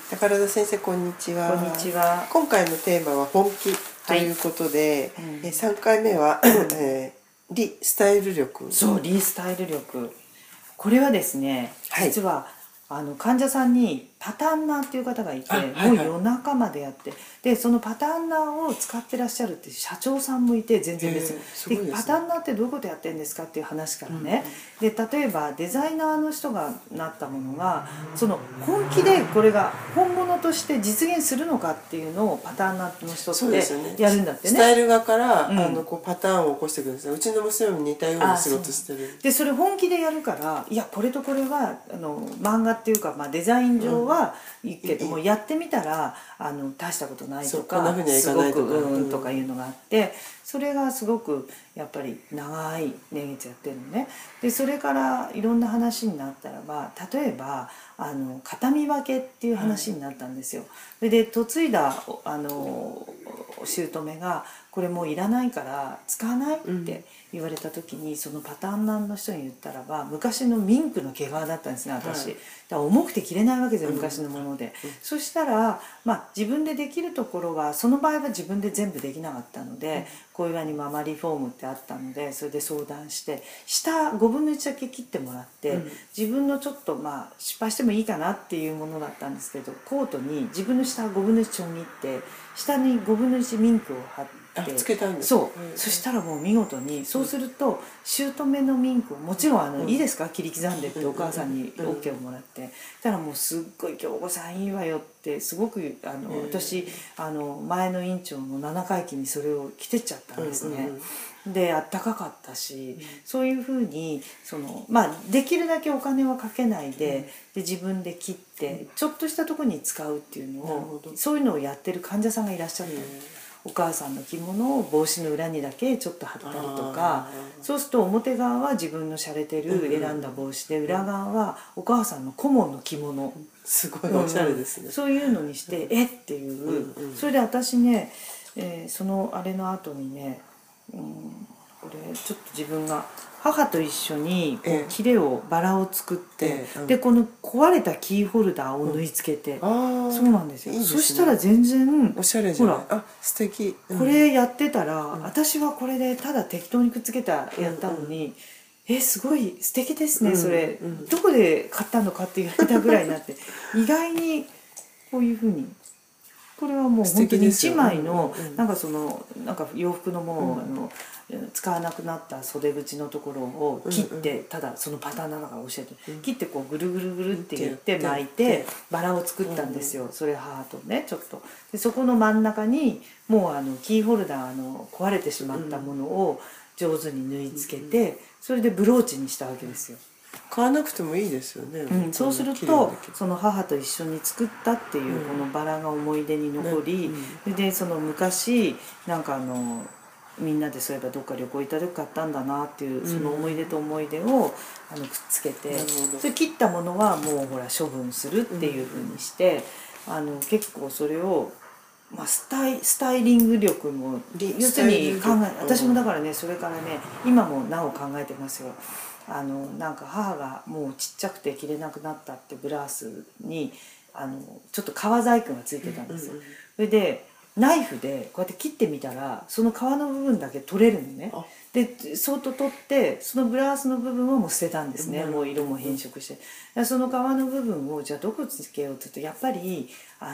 宝田先生、こんにちは。 こんにちは。 今回のテーマは本気ということで、3回目は、リスタイル力。 そう、リスタイル力。これはですね、実は患者さんにパタンナーっていう方がいて、もう夜中までやって、でそのパタンナーを使ってらっしゃるって社長さんもいて、全然別に、でパタンナーってどういうことやってるんですかっていう話からね、で例えばデザイナーの人がなったものがその本気でこれが本物として実現するのかっていうのをパタンナーの人ってやるんだってね。 スタイル画からこうパターンを起こしてくるんですね。うちの娘も似たような仕事してる。 でそれ本気でやるから、いやこれとこれは漫画っていうか、デザイン上はいいけども、やってみたら大したことないとか、すごくとかいうのがあって、それがすごくやっぱり長い年月やってるのね。でそれからいろんな話になったらば、例えば形見分けっていう話になったんですよ。で嫁いだ姑がこれもういらないから使わないって言われた時に、そのパターンナーの人に言ったらば、昔のミンクの毛皮だったんですね、私。だから重くて着れないわけですよ、昔のもので。そしたら自分でできるところは、その場合は自分で全部できなかったので、小岩にママリフォームってあったので、それで相談して下5分の1だけ切ってもらって、自分のちょっと失敗してもいいかなっていうものだったんですけど、コートに自分の下5分の1ちょん切って、下に5分の1ミンクを貼って、 つけたんです。 そう、そしたらもう見事に、そうすると姑のミンクをもちろんいいですか切り刻んでってお母さんに OK をもらって、たらもうすっごい京子さんいいわよってすごく私前の院長の7回忌にそれを着てっちゃったんですね。であったかかったし、そういうふうにできるだけお金はかけないで、自分で切ってちょっとしたところに使うっていうのを、そういうのをやってる患者さんがいらっしゃるの。お母さんの着物を帽子の裏にだけちょっと貼ったりとか、そうすると表側は自分の洒落てる選んだ帽子で、裏側はお母さんの顧問の着物、 すごいおしゃれですね。 そういうのにしてえっていう、それで私ね、そのあれの後にね、これちょっと自分が母と一緒に切れをバラを作って、でこの壊れたキーホルダーを縫い付けて、そうなんですよ。そしたら全然おしゃれじゃない。ほら素敵。 これやってたら、私はこれでただ適当にくっつけたやったのに、すごい素敵ですね、それどこで買ったのかって言われたぐらいになって、意外にこういうふうに。これはもう本当に1枚のなんか洋服のもの使わなくなった袖口のところを切って、ただそのパターンなのか教えて、切ってこうぐるぐるぐるって言って巻いてバラを作ったんですよ。それ母とねちょっとで、そこの真ん中にもうキーホルダーの壊れてしまったものを上手に縫い付けて、それでブローチにしたわけですよ。 買わなくてもいいですよね。 そうするとその母と一緒に作ったっていうこのバラが思い出に残り、でその昔なんかみんなでそういえばどっか旅行行った時買ったんだなっていう、その思い出と思い出をくっつけて、それ切ったものはもうほら処分するっていうふうにして、結構それをスタイリング力も要するに私もだからね、それからね今もなお考えてますよ。なんか母がもうちっちゃくて着れなくなったってブラウスにちょっと革細工がついてたんですよ。それでナイフでこうやって切ってみたら、その皮の部分だけ取れるのね。でそっと取って、そのブラウスの部分をもう捨てたんですね。もう色も変色して、その皮の部分をじゃあどこつけようって言うと、やっぱり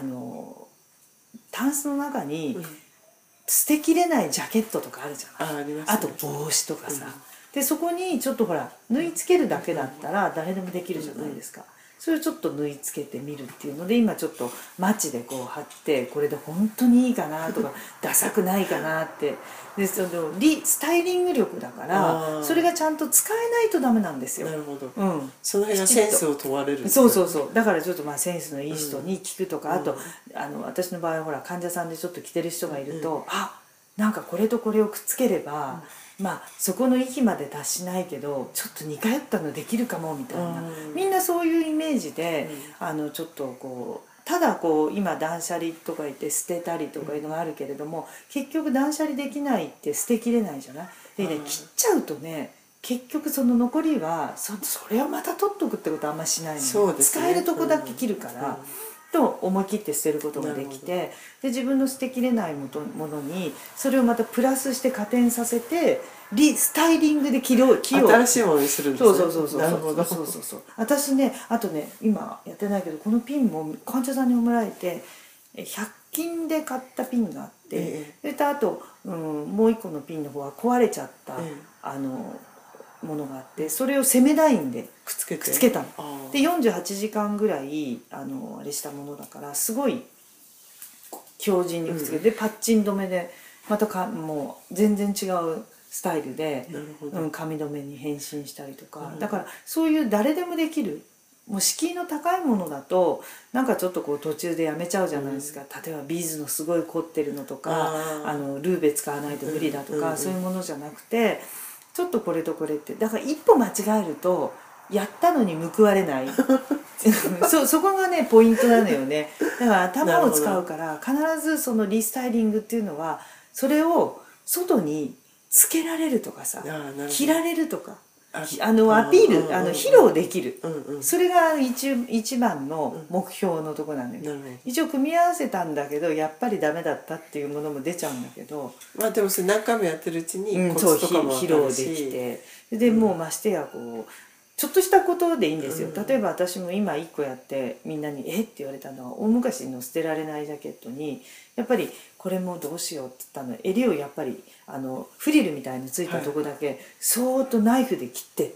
タンスの中に捨てきれないジャケットとかあるじゃない。あと帽子とかさ、でそこにちょっとほら縫い付けるだけだったら誰でもできるじゃないですか。それをちょっと縫い付けてみるっていうので、今ちょっとマチでこう貼って、これで本当にいいかなとかダサくないかなって、でそのスタイリング力だから、それがちゃんと使えないとダメなんですよ。 なるほど。その辺がセンスを問われる。 そうだからちょっとセンスのいい人に聞くとか、あと私の場合はほら患者さんでちょっと着てる人がいると、なんかこれとこれをくっつければ、そこの域まで達しないけどちょっと似通ったのできるかもみたいな、みんなそういうイメージで、ちょっとこうただこう今断捨離とか言って捨てたりとかいうのがあるけれども、結局断捨離できないって捨てきれないじゃない。でね、切っちゃうとね、結局その残りはそれをまた取っとくってことはあんましないの、使えるとこだけ切るから。 と思い切って捨てることができて、で自分の捨てきれないものにそれをまたプラスして加点させてスタイリングで木を新しいものにするんですね。 そうなるほど。 私ね、あとね、今やってないけどこのピンも患者さんに褒められて100均で買ったピンがあって、であと、もう一個のピンの方は壊れちゃった、ものがあって、それをセメダインでくっつけたので48時間ぐらいあれしたものだから、すごい強靭にくっつけて、パッチン止めでまたもう全然違うスタイルで、髪留めに変身したりとか、だからそういう誰でもできる、もう敷居の高いものだとなんかちょっとこう途中でやめちゃうじゃないですか、例えばビーズのすごい凝ってるのとかルーベ使わないと無理だとか、そういうものじゃなくて、ちょっとこれとこれって、だから一歩間違えるとやったのに報われないそこがねポイントなのよね。だから頭を使うから必ずそのリスタイリングっていうのはそれを外につけられるとかさ、着られるとか、アピール披露できる、それが一番の目標のとこなのよ。一応組み合わせたんだけどやっぱりダメだったっていうものも出ちゃうんだけど、 まあでもそれ何回もやってるうちにコツとかも分かるし、 披露できて、でもうましてやこうちょっとしたことでいいんですよ。例えば私も今1個やってみんなに「えっ?」て言われたのは、大昔の捨てられないジャケットにやっぱりこれもどうしようって言ったの、襟をやっぱりフリルみたいについたとこだけそーっとナイフで切ってって、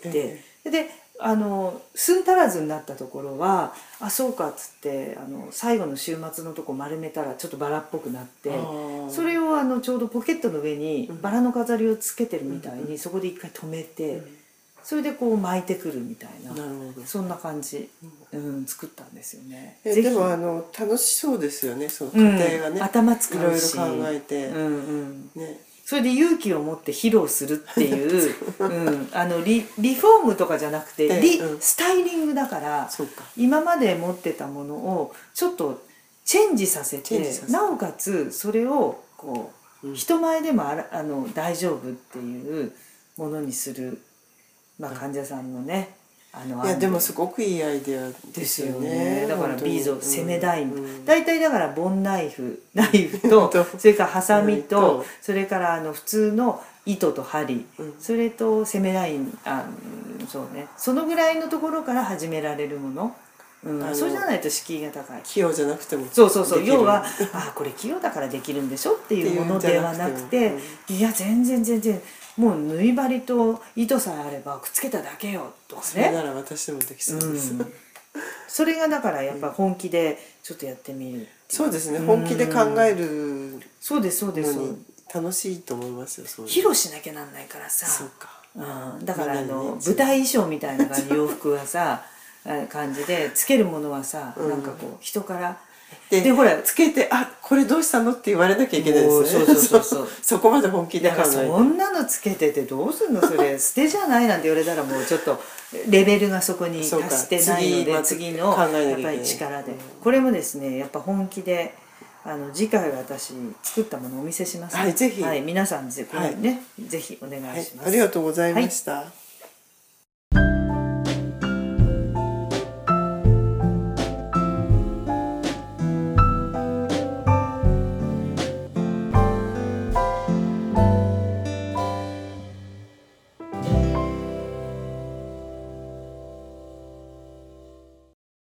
で寸足らずになったところは「あそうか」っつって最後の週末のとこ丸めたらちょっとバラっぽくなって、それをちょうどポケットの上にバラの飾りをつけてるみたいにそこで一回止めて。それでこう巻いてくるみたいな、そんな感じ、作ったんですよね。 でも楽しそうですよね、その過程がね、 頭使うし、 いろいろ考えて、 それで勇気を持って披露するっていうリフォームとかじゃなくてスタイリングだから、今まで持ってたものをちょっとチェンジさせて、なおかつそれをこう人前でも大丈夫っていうものにする。患者さんのね、 いやでもすごくいいアイデアですよね。 だからビーズをセメダイン、大体だからボンナイフとそれからハサミとそれから普通の糸と針、それとセメダイン、そうね、そのぐらいのところから始められるもの。そうじゃないと敷居が高い。 器用じゃなくてもそう要はこれ器用だからできるんでしょっていうものではなくて、いや全然もう縫い針と糸さえあればくっつけただけよとかね。 それなら私でもできそうです。 それがだからやっぱ本気でちょっとやってみる。 そうですね、本気で考えるそうです楽しいと思いますよ。 披露しなきゃなんないからさ。 そうか。 だから舞台衣装みたいな感じ、洋服はさ感じでつけるものはさ、なんかこう人からでほらつけて「あこれどうしたの?」って言われなきゃいけないですね。そこまで本気で考えて、 そんなのつけててどうすんのそれ捨てじゃないなんて言われたらもうちょっとレベルがそこに達してないので、次のやっぱり力で、これもですねやっぱ本気で次回私作ったものをお見せします。 はい、ぜひ、 皆さんこれねぜひお願いします。 ありがとうございました。